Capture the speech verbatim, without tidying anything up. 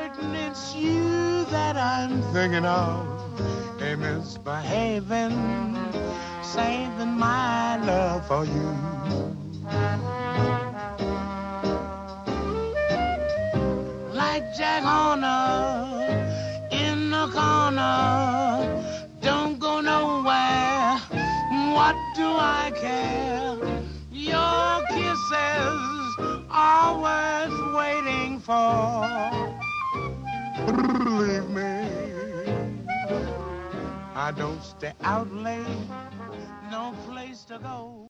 certain it's you that I'm thinking of. Hey, misbehaving, saving my love for you. Like Jack Horner in the corner, don't go nowhere. What do I care? Your kisses are worth waiting for. Believe me, I don't stay out late, no place to go.